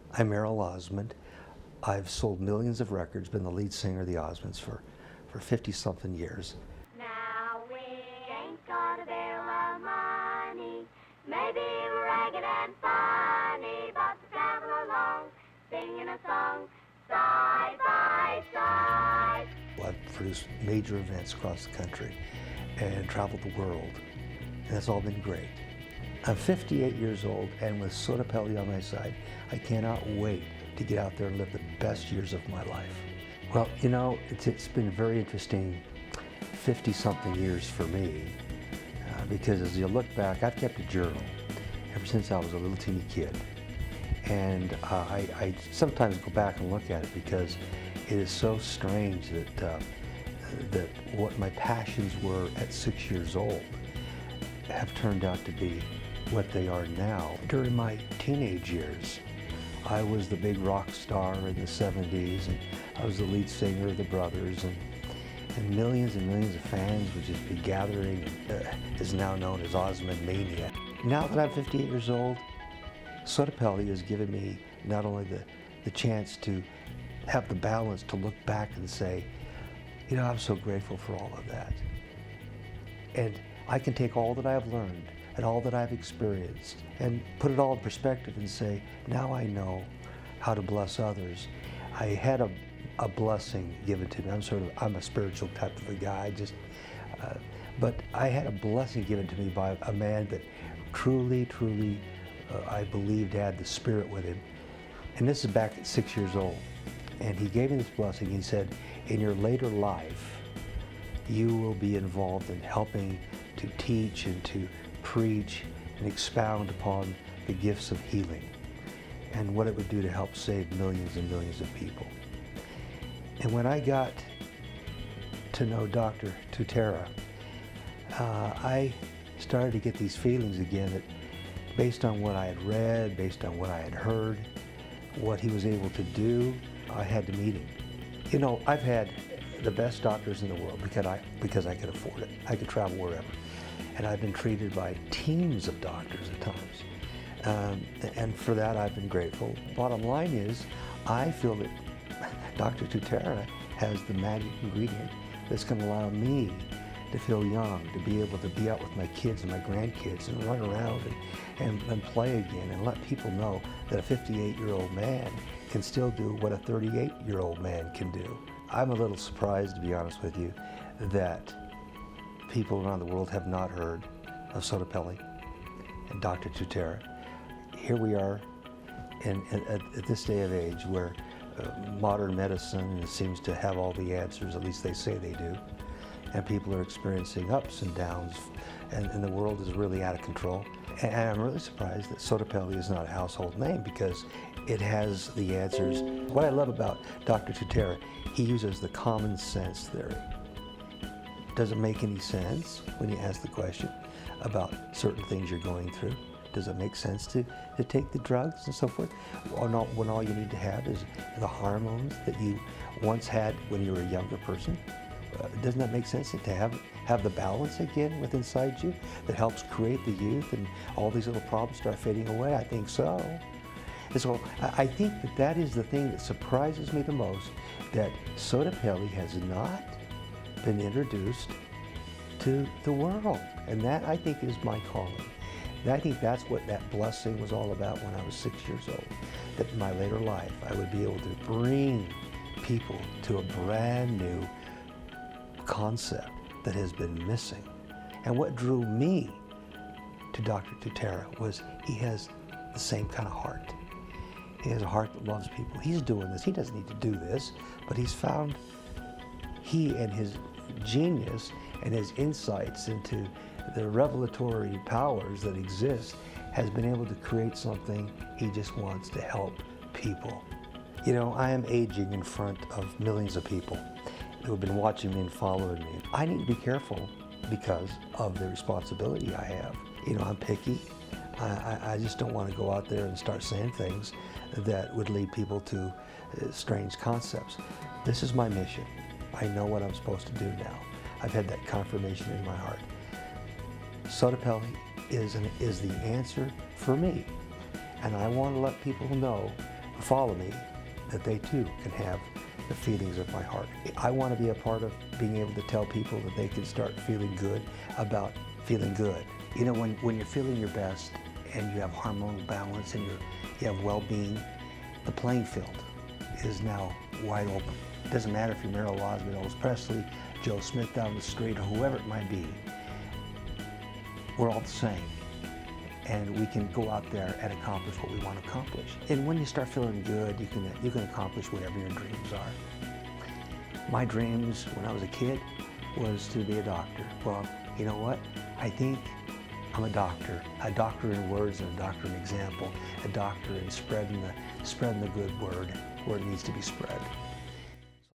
I'm Errol Osmond. I've sold millions of records, been the lead singer of the Osmonds for 50-something years. Now we ain't got a barrel of money, maybe we're ragged and funny, but to travel along, singing a song, side by side. I've produced major events across the country and traveled the world, and that's all been great. I'm 58 years old, and with Sotapelli on my side, I cannot wait to get out there and live the best years of my life. Well, you know, it's been a very interesting 50-something years for me, because as you look back, I've kept a journal ever since I was a little teeny kid. And I sometimes go back and look at it because it is so strange that what my passions were at 6 years old have turned out to be what they are now. During my teenage years, I was the big rock star in the 70s, and I was the lead singer of the Brothers, and millions of fans would just be gathering, is now known as Osmond Mania. Now that I'm 58 years old, Sotapelli has given me not only the chance to have the balance to look back and say, you know, I'm so grateful for all of that. And I can take all that I've learned and all that I've experienced and put it all in perspective and say, now I know how to bless others. I had a blessing given to me. I'm a spiritual type of a guy, but I had a blessing given to me by a man that truly, I believed had the Spirit with him. And this is back at 6 years old. And he gave me this blessing. He said, in your later life, you will be involved in helping to teach and to preach and expound upon the gifts of healing and what it would do to help save millions and millions of people. And when I got to know Dr. Tutera, I started to get these feelings again that based on what I had read, based on what I had heard, what he was able to do, I had to meet him. You know, I've had the best doctors in the world because I could afford it. I could travel wherever. And I've been treated by teams of doctors at times. And for that, I've been grateful. Bottom line is, I feel that Dr. Tutera has the magic ingredient that's going to allow me to feel young, to be able to be out with my kids and my grandkids and run around and play again and let people know that a 58-year-old man can still do what a 38-year-old man can do. I'm a little surprised, to be honest with you, that people around the world have not heard of Sotapelli and Dr. Tutera. Here we are at this day of age where modern medicine seems to have all the answers, at least they say they do, and people are experiencing ups and downs, and the world is really out of control. And I'm really surprised that Sotapelli is not a household name because it has the answers. What I love about Dr. Tutera, he uses the common sense theory. Does it make any sense when you ask the question about certain things you're going through? Does it make sense to take the drugs and so forth? Or not, when all you need to have is the hormones that you once had when you were a younger person? Doesn't that make sense to have the balance again within inside you that helps create the youth and all these little problems start fading away? I think so. And so I think that is the thing that surprises me the most, that Sotapelli has not been introduced to the world. And that, I think, is my calling. And I think that's what that blessing was all about when I was 6 years old, that in my later life I would be able to bring people to a brand new concept that has been missing. And what drew me to Dr. Tutera was he has the same kind of heart. He has a heart that loves people. He's doing this. He doesn't need to do this, but he's found, he and his genius and his insights into the revelatory powers that exist has been able to create something. He just wants to help people. You know, I am aging in front of millions of people who have been watching me and following me. I need to be careful because of the responsibility I have. You know, I'm picky. I just don't want to go out there and start saying things that would lead people to strange concepts. This is my mission. I know what I'm supposed to do now. I've had that confirmation in my heart. Sotapelli is the answer for me. And I want to let people know follow me, that they too can have the feelings of my heart. I want to be a part of being able to tell people that they can start feeling good about feeling good. You know, when you're feeling your best and you have hormonal balance and you have well-being, the playing field is now wide open. It doesn't matter if you're Merrill Osmond, Elvis Presley, Joe Smith down the street, or whoever it might be. We're all the same. And we can go out there and accomplish what we want to accomplish. And when you start feeling good, you can accomplish whatever your dreams are. My dreams when I was a kid was to be a doctor. Well, you know what? I think I'm a doctor in words and a doctor in example, a doctor in spreading the good word where it needs to be spread.